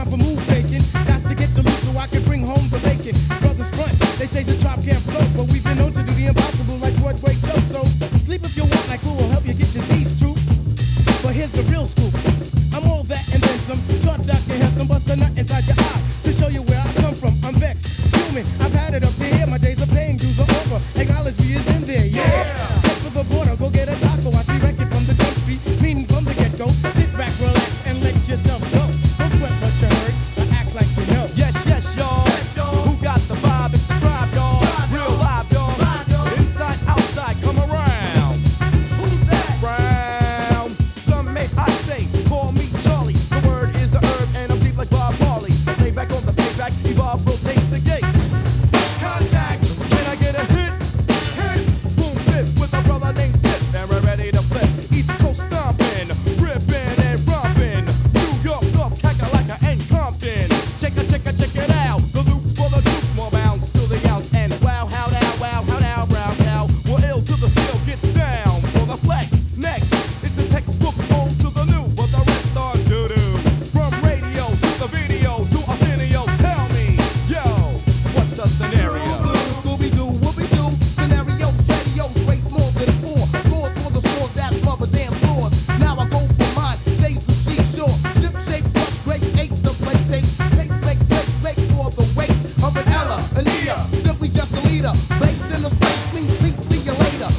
for move faking. That's to get the loot so I can bring home the bacon. Brothers front, they say the drop can't float, but we've been known to do the impossible like Broadway Joe. So sleep if you want, like who will help you get your Z's true. But here's the real scoop. I'm all that and then some. Short duck and have some bust a nut inside your eye to show you where I come from. I'm vexed, fuming. I've had it up to here. My days of paying dues are over. Acknowledge me is in there, yeah. Head for the border, go get a taco. I can wreck it from the jump street, meaning from the get-go. Sit back, relax, and let yourself go. Don't sweat what you heard, but act like you know. Yes, yes, y'all. Who got the vibe? It's the tribe, y'all. Real live, y'all. Inside, outside, come around. Who's that? Brown. Some may I say, call me Charlie. The word is the herb, and I'm deep like Bob Marley. Lay back on the payback, evolve, rotates the gate. Contact. Can I get a hit? Hit. Boom, flip with a brother named Tip, and we're ready to flip. East Coast stomping, ripping and romping. New York, North Kakalaka and Compton. Check it out. The loops for the troops, more bounds to the ounce. And wow, how now, brown cow. We're ill till the skill gets down. For the flex, next, it's the textbook old to the new, but the rest are doo-doo. From radio to the video to Arsenio, tell me, yo, what's the scenario? Scooby-Doo, whoopie-doo. Scenarios, radios, race more than four. Scores for the scores, that's mother damn scores. Now I go for mine, shades of G-Shore. Ship shape, plus great apes, the play takes. Pace make breaks, make for the waste of an Ella, Aaliyah. Simply just a leader. Base in the space means peace, see you later.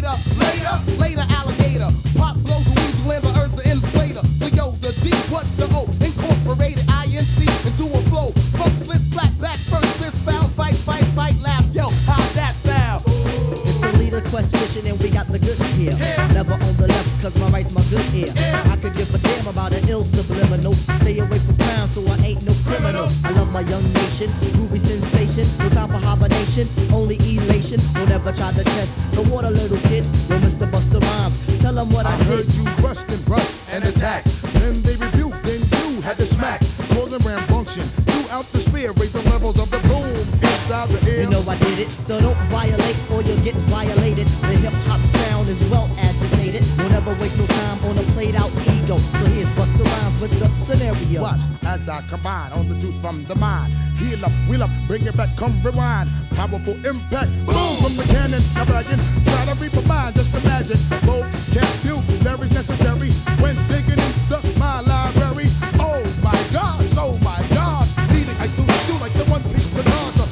Later, alligator. Pop blows a weasel and the earth's an inflator. So yo, the D, what the O? Incorporated INC into a flow. Funk, flip, flat, back, first, fist, foul, fight, laugh. Yo, how'd that sound? It's a leader quest mission and we got the goods here. Never on the left cause my right's my good ear. I could give a damn about an ill subliminal. Stay away from crime so I ain't no criminal. I love my young nation, groovy sensation. No time for hibernation, only elation. Don't ever try to test the water, little kid. Yo, Mr. Busta Rhymes, tell them what I heard did. you rushed and brushed and attacked. Then they rebuked, then you had to smack. Causing rambunctious throughout the sphere. Raise the levels of the boom inside the air. You know I did it, so don't violate or you'll get violated. The hip-hop sound is well agitated. Don't ever waste no time on a played-out ego. So here's Busta Rhymes with the scenario. Watch as I combine all the truth from the mind. Heal up, wheel up, bring it back, come rewind. Powerful impact, boom from the cannon. I'm bragging, try to reap a mind, just imagine. Vocabulary is necessary when digging into my library. Oh my gosh, reading I do like the one piece of Gaza.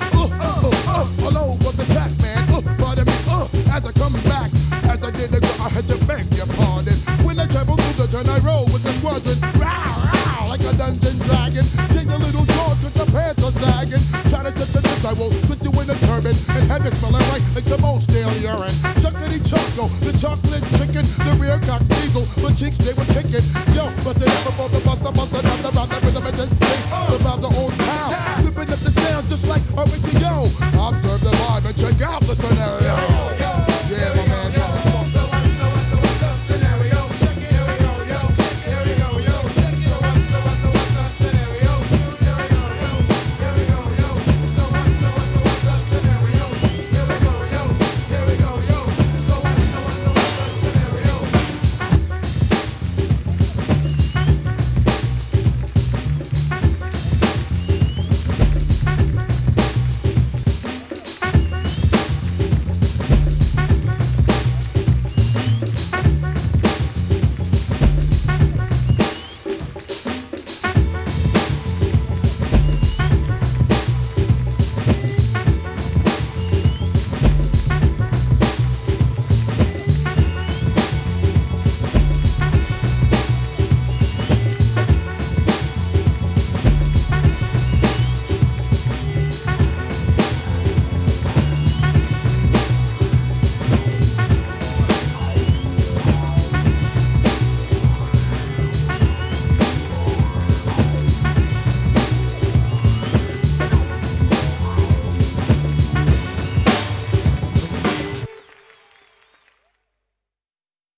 All over the track, man. Pardon me, as I come back, as I did I had to beg your pardon. When I travel through the turn, I roll with the squadron. Row, like a dungeon dragon. Take the little jaws, cause the pants are sagging. Try to step to this, I will put you in a turban and have it smelling right like the most stale urine. Chuckity choco, the chocolate chicken, the rear cock diesel, the cheeks they were kicking. Yo, bust it up for the buster,